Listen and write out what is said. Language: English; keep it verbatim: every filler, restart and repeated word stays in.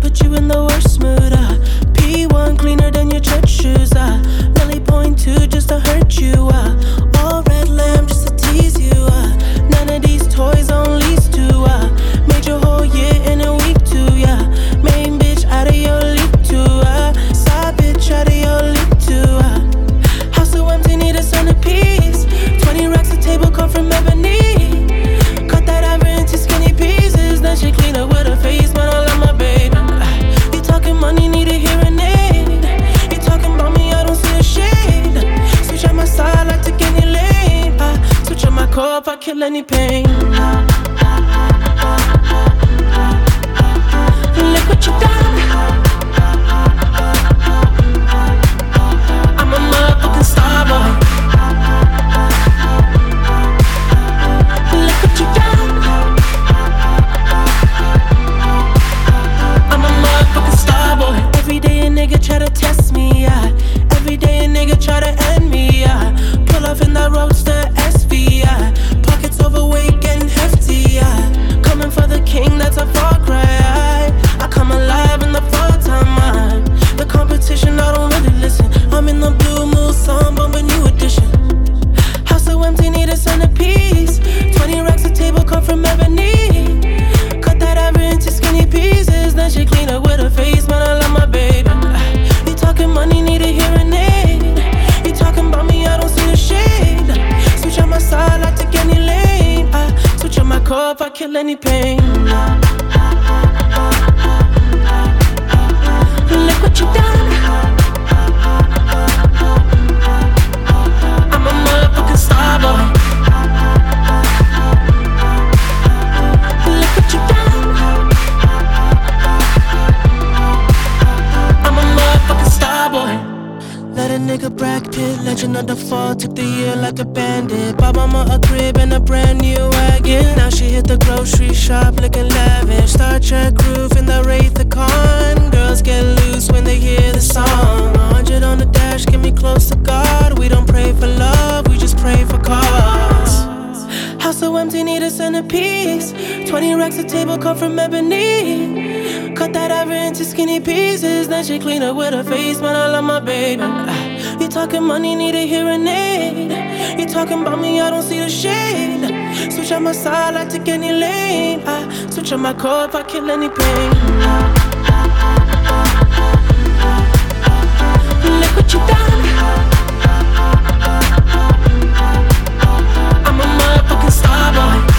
put you in the worst mood. Uh. P one cleaner than your church shoes. Uh. Nelly point two just to hurt you. Uh. All red lamb just to tease you. Uh. None of these toys on lease to. Uh. Made your whole year in a week too. Yeah. Main bitch out of your league too. Uh. Side bitch out of your league too. Uh. House so empty, need a centerpiece. Twenty racks a table come from ebony. Cut that ever into skinny pieces. Then she clean up with her face, man, I love my baby. Uh, you talking money, need a hearing aid. You talking about me, I don't see a shade. Switch on my side, I take any lane. Uh, switch on my core if I kill any pain. Look what you done. I'm a motherfucking star boy. Look what you done. I'm a motherfucking star boy. Every day a nigga try to test me, yeah. Every day a nigga try to end me, yeah. Pull off in that roadster S V, yeah. Pockets overweight, getting hefty, yeah. Coming for the king, that's a far cry. I come alive in the fall time, man. The competition, I don't really listen. I'm in the blue moon, song, bumping new edition. House so empty, need a centerpiece. Twenty racks a table come from ebony. Cut that ever into skinny pieces. Then she clean up with her face, man, I love my baby. You talking money, need a hearing aid. You talking about me, I don't see a shade. Switch on my side, I take any lane. I switch on my core if I kill any pain. Look what you done. I'm a motherfucking star boy. Look what you done. I'm a motherfucking star boy. Let a nigga Brad Pitt, legend of the fall, took the year like a bandit. Bought mama a crib and a brand new wagon. Now she hit the grocery shop looking lavish. Star Trek roof in the Wraith the Con. Girls get loose when they hear the song. A hundred on the dash, get me close to God. We don't pray for love, we just pray for cause. House so empty, need a centerpiece. Twenty racks a table come from ebony. Cut that ever into skinny pieces. Then she clean up with her face, man, I love my baby. uh, You talking money, need a hearing aid. You talking about me, I don't see the shade. Switch on my side, I take any lane. I switch on my core if I kill any pain. Look what you done. I'm a motherfucking star boy.